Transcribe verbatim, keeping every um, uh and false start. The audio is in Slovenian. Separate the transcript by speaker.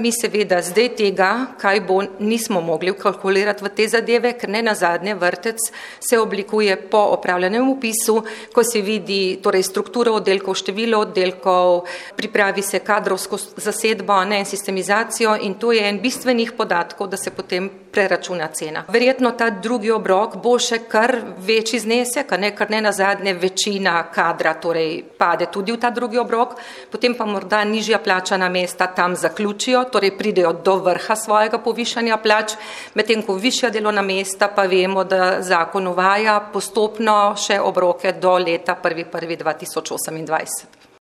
Speaker 1: Mi seveda zdaj tega, kaj bo, nismo mogli vkalkulirati v te zadeve, ker ne nazadnje vrtec se oblikuje po opravljenem vpisu, ko se vidi torej strukturo oddelkov, število oddelkov, pripravi se kadrovsko zasedbo, ne, in sistemizacijo in to je en bistvenih podatkov, da se potem preračuna cena. Verjetno ta drugi obrok bo še kar večji znesek, a ne, kar ne nazadnje večina kadra torej pade tudi v ta drugi obrok, potem pa morda nižja plačana mesta tam zaključijo, torej pridejo do vrha svojega povišanja plač, medtem ko višja delovna mesta pa vemo, da zakon uvaja postopno še obroke do leta prvi prvi dva tisoč osemindvajset.